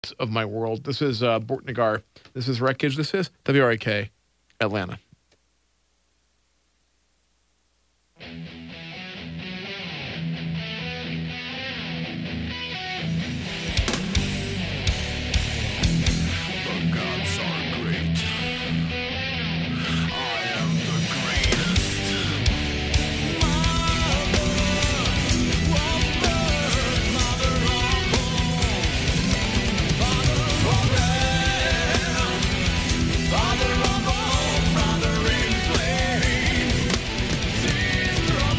of my world. This is Bort Nagar. This is Wreckage. This is WRAK, Atlanta. Father of all, brother in flame, see strong.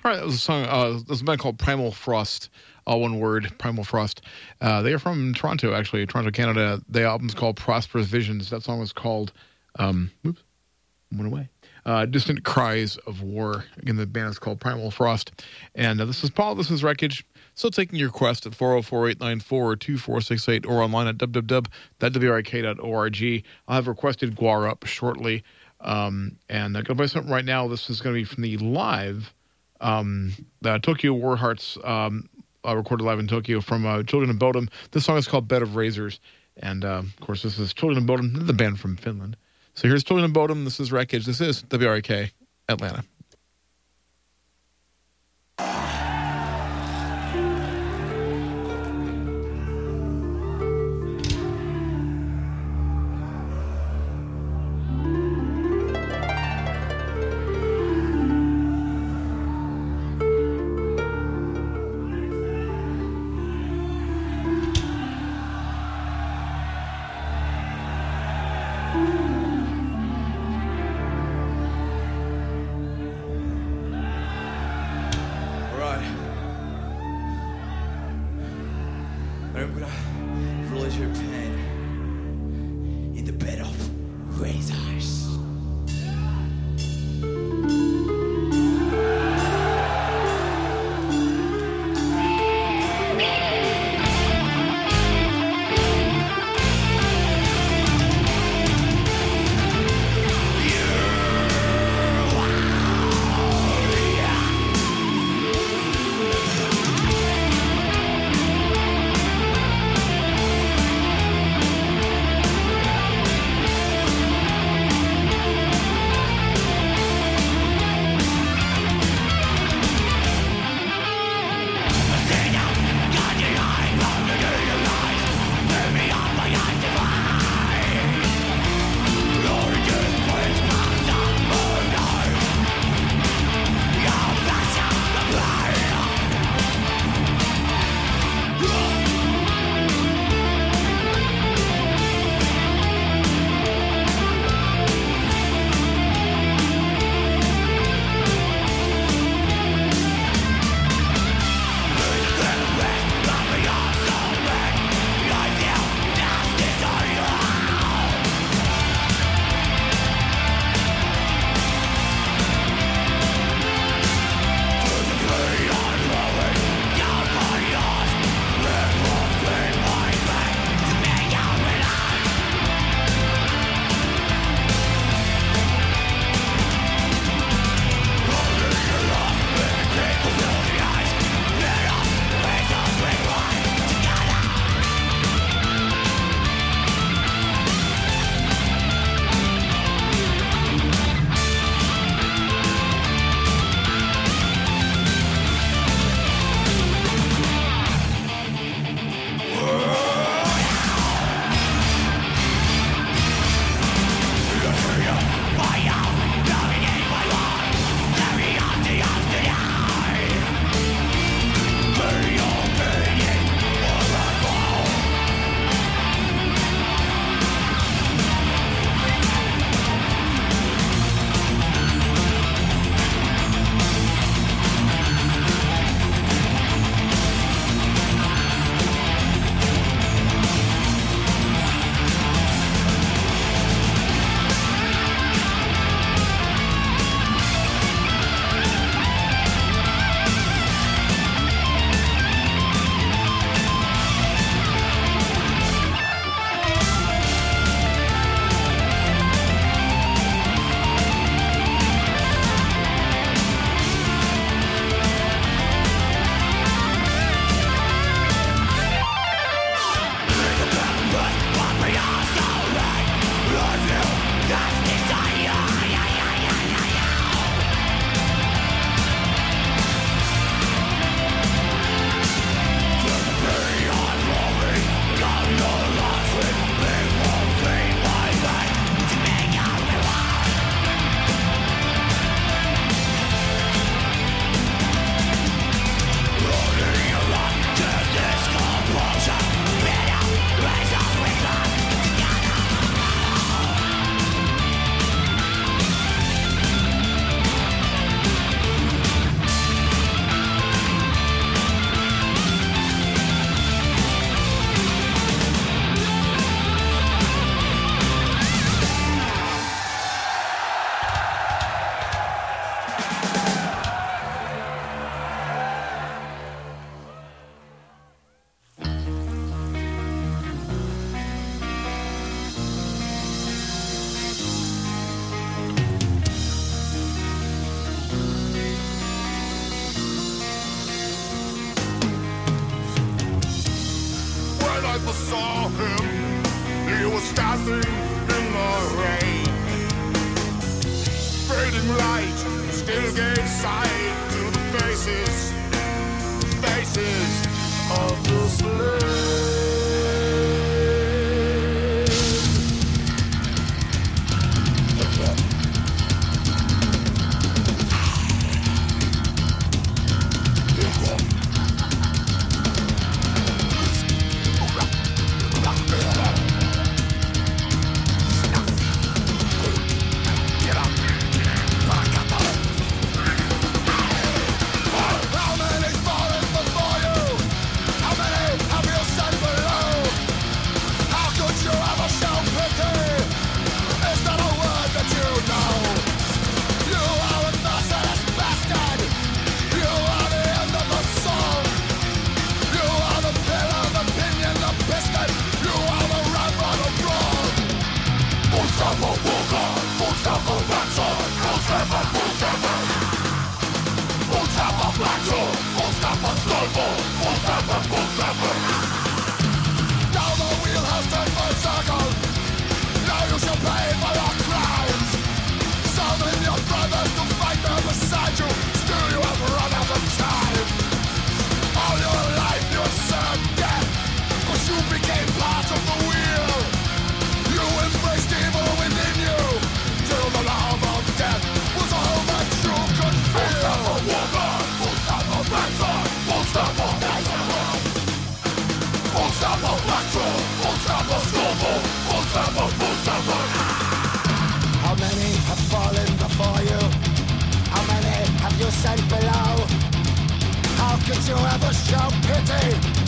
All right, that was a song. There's a band called Primal Frost. All one word, Primal Frost. They are from Toronto, actually, Toronto, Canada. The album's called Prosperous Visions. That song was called, went away. Distant Cries of War. Again, the band is called Primal Frost. And this is Paul. This is Wreckage. Still taking your request at 404-894-2468 or online at www.wrik.org. I'll have requested Guar up shortly. And I'm going to play something right now. This is going to be from the live, the Tokyo War Hearts, recorded live in Tokyo from Children of Bodom. This song is called Bed of Razors. And, of course, this is Children of Bodom, the band from Finland. So here's Children of Bodom. This is Wreckage. This is WRK Atlanta. saw him. He was standing in the rain. Fading light still gave sight to the faces of the slain. How many have fallen before you? How many have you sent below? How could you ever show pity?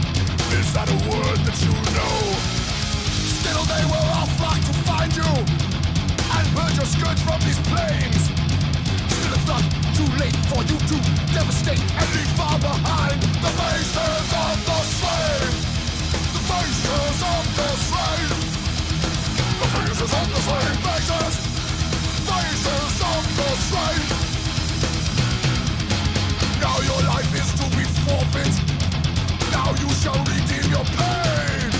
Is that a word that you know? Still they will all flock to find you and purge your scourge from these plains. Still it's not too late for you to devastate and leave far behind the faces of the slain. The faces of the slain. The faces of the slain. Faces of the slain. Now your life is to be forfeit. Now you shall redeem your pain.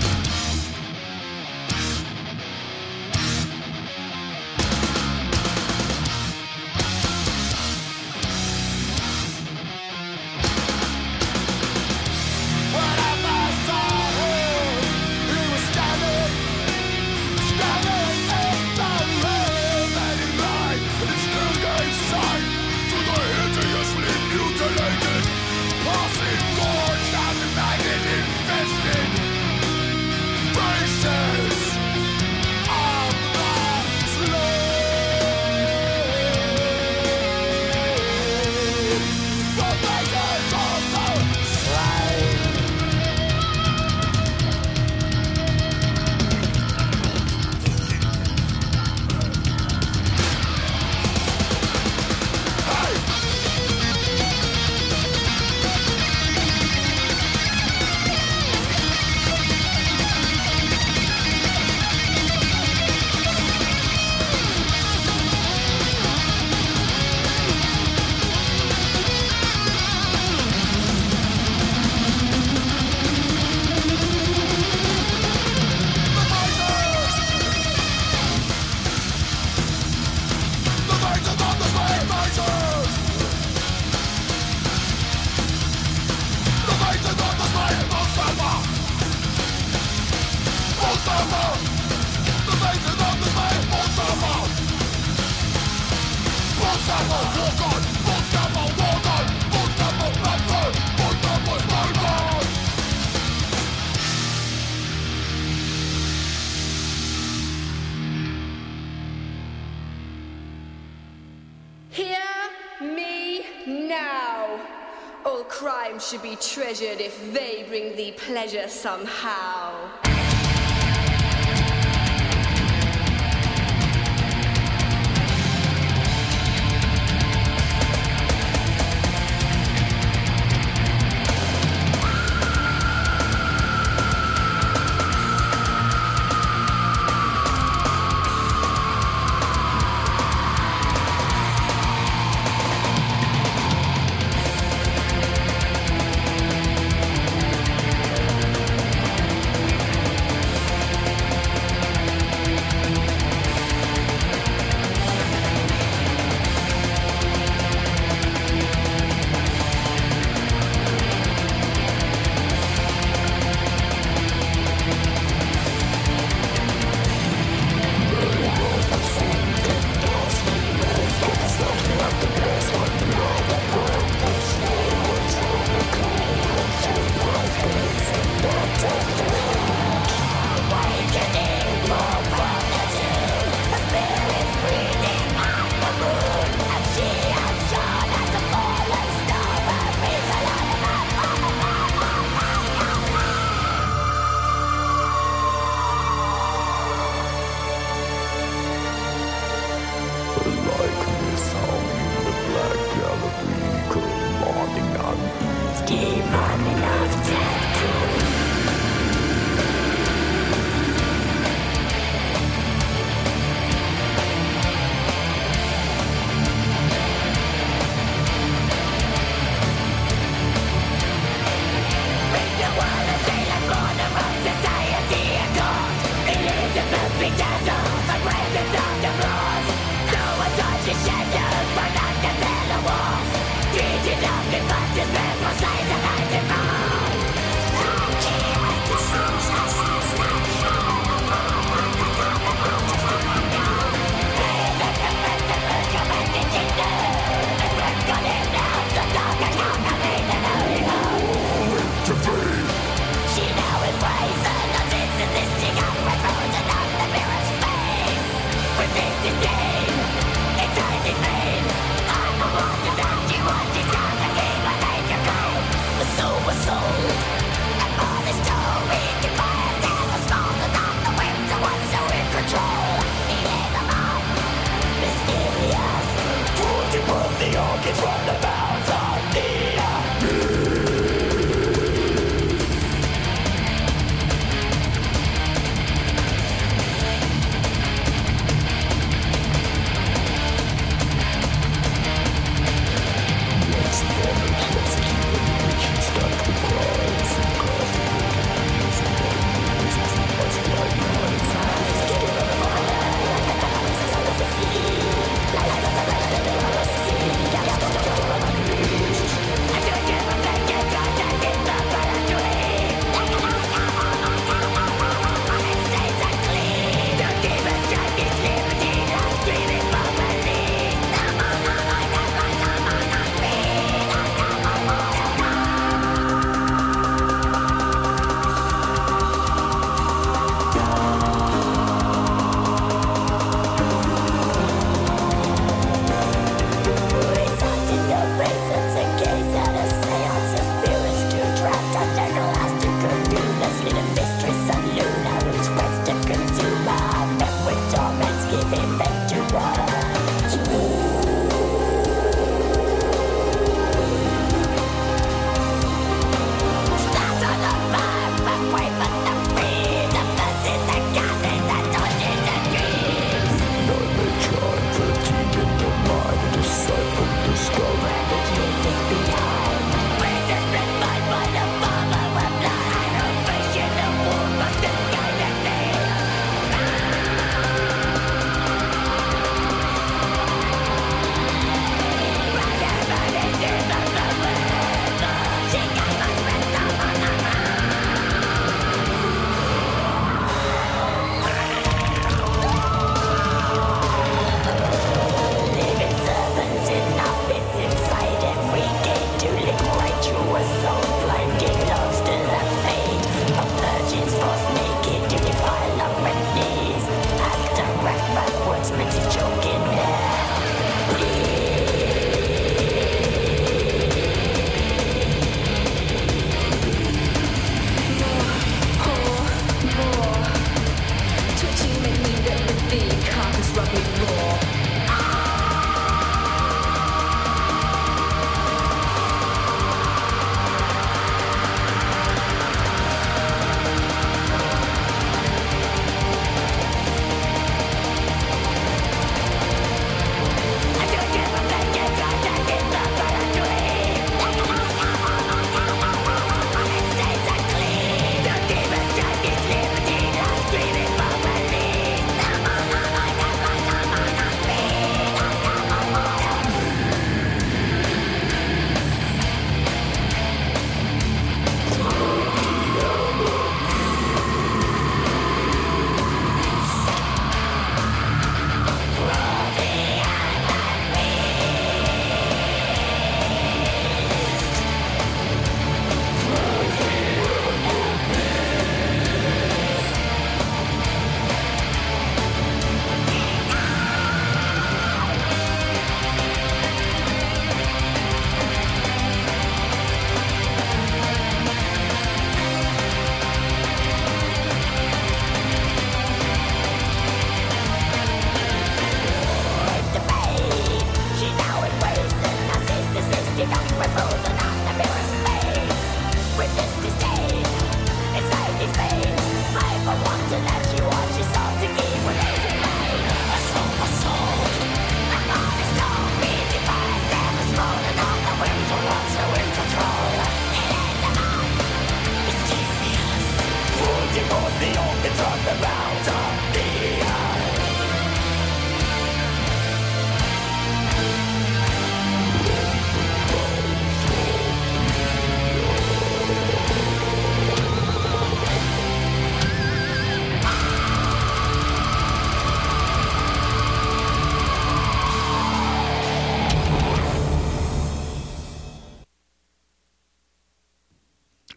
All crime should be treasured if they bring thee pleasure somehow.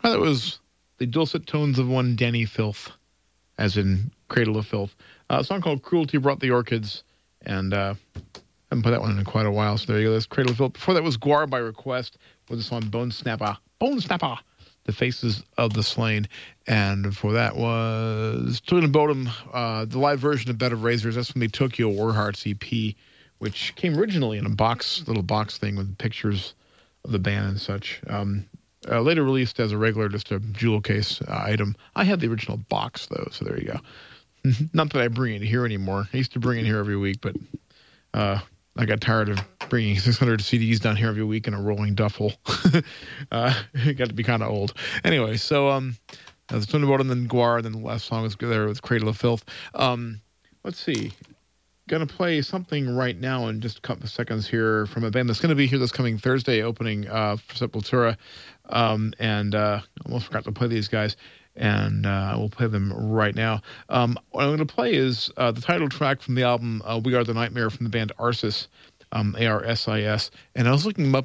That was the dulcet tones of one Danny Filth, as in Cradle of Filth. A song called Cruelty Brought the Orchids, and I haven't put that one in quite a while, so there you go. That's Cradle of Filth. Before that was Guar by Request with the song Bone Snapper. Bone Snapper! The Faces of the Slain. And before that was Children of Bodom, the live version of Bed of Razors. That's from the Tokyo War Hearts EP, which came originally in a little box thing with pictures of the band and such. Later released as a regular, just a jewel case item. I had the original box, though, so there you go. Not that I bring it here anymore. I used to bring it here every week, but I got tired of bringing 600 CDs down here every week in a rolling duffel. It got to be kind of old. Anyway, so the Tune About and then Guar, and then the last song was there with Cradle of Filth. Let's see. Going to play something right now in just a couple of seconds here from a band that's going to be here this coming Thursday opening for Sepultura. And almost forgot to play these guys. And we'll play them right now. What I'm going to play is the title track from the album We Are the Nightmare from the band Arsis, ARSIS. And I was looking them up